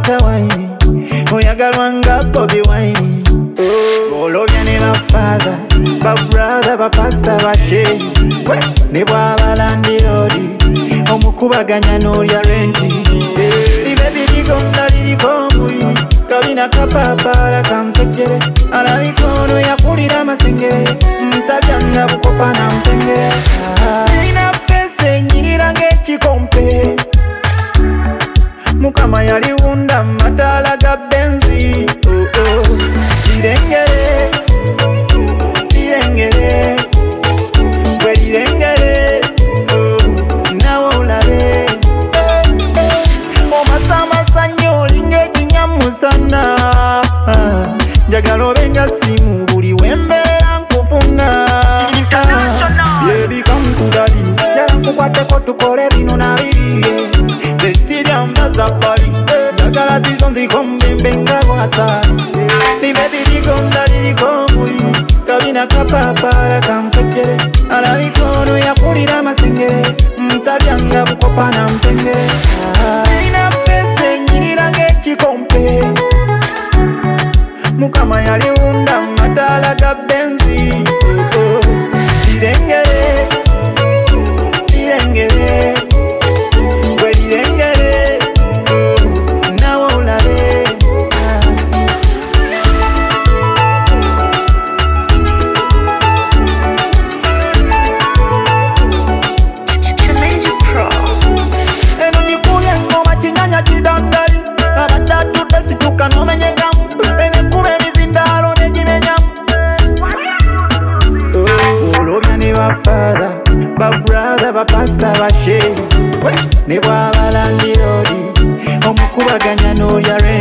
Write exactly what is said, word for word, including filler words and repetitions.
Walter Wine, oyagalwa nga Bobby Wine. Olobya ne ba father, ba brother, ba pastor, ba sheikh, ne bwaba landlord, omukubaganya n'olya renti. Libe birigonda liriko omubiri, kabina kapapala kansejjere, alabikono yakulira amasengere, mutalyanga bukopa na mpengere. Nina fese nyirira ng'ekikompe, Mukama yaliwunda matala ga benzi. Oh oh, direngere, direngere, we direngere. Oh, nawe ulabe. Omasama sanyo linge kinyamusana. Njagala obenga simu buli wembeera nkufuna. Baby come to daddy, njala nkukwateko tukole bino na biri. Desirya mbaza bali, njagala zizo nzikombembe nga kwasa. Libe birigonda liriko omubiri, kabina kapapala kansejjere, alabikono yakulira amasengere, mutalyanga bukopa na mpengere. Nina fese nyirira ng'ekikompe, Mukama yaliwunda matala ga benzi. Oh oh, direngere, direngere, we direngere. Oh, nawe ulabe. Eno nyikulya ngoma kinyanya kidandali, abadatu tesituka nomenyengamu, enekube emizindalo negimenyamu. Oh, olobya ne ba father, ba brother, ba pastor, ba sheikh, ne bwaba landlord, omukubaganya n'olya renti.